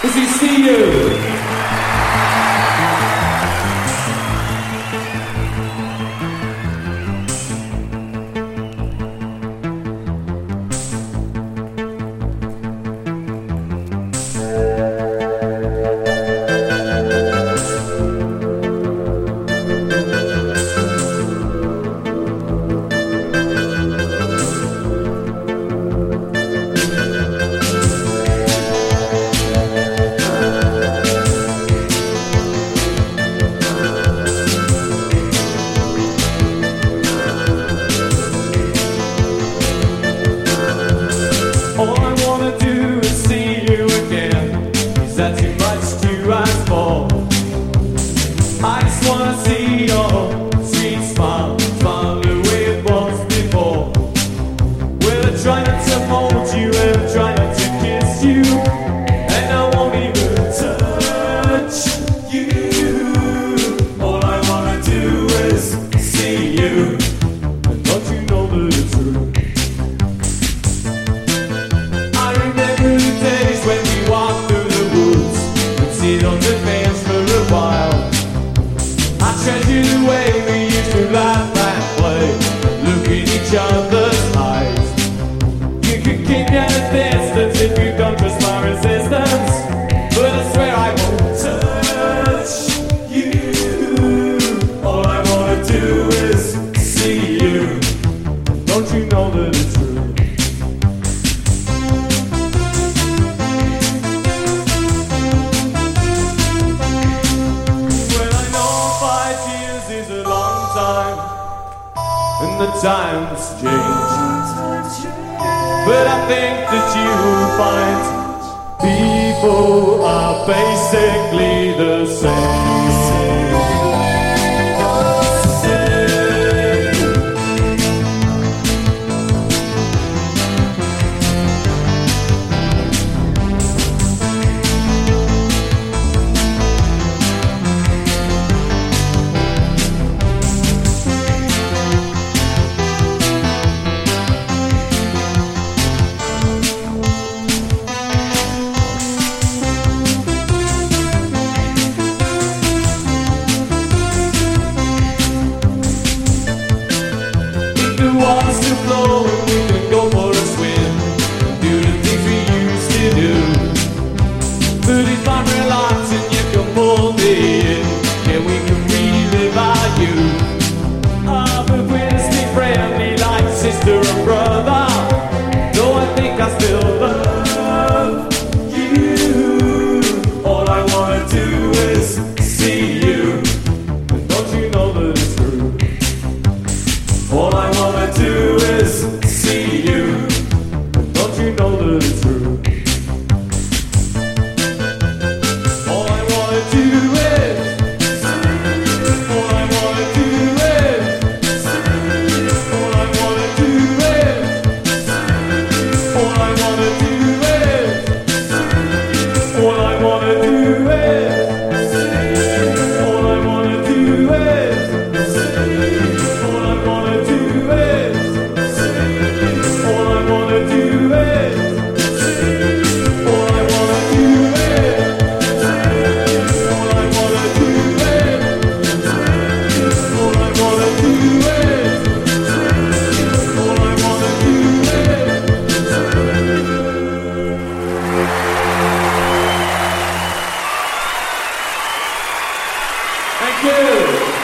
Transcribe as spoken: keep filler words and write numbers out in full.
As we see you. All I wanna do is see you again. Is that too much to ask for? I just wanna see your sweet smile, smile the way it was before. Well, I try not to hold you and I try not to kiss you, and I won't even touch you. All I wanna do is see you, and don't you know that it's true? When we walk through the woods and sit on the bench for a while, I treasure the way we used to laugh and play, look in each other's eyes. You could keep at a distance if you don't trust my resistance, but I swear I won't touch you. All I wanna do is see you. Don't you know that it's true? And the times change, but I think that you find people are basically the same. Water's still flowing, we can go for a swim, do the things we used to do. But if I'm relaxing, you can pull me in, yeah, we can relive our youth. Ah, but we're still friendly like sister and brother, though I think I still love you. All I wanna do is see you, and don't you know that it's true? All I wanna do is see you. Don't you know that it's true? All I wanna do is see you. All I wanna do is see you. All I wanna do is see you. All I wanna do is see you. All I wanna do is see you. All I wanna do is see you. All I wanna do Thank you.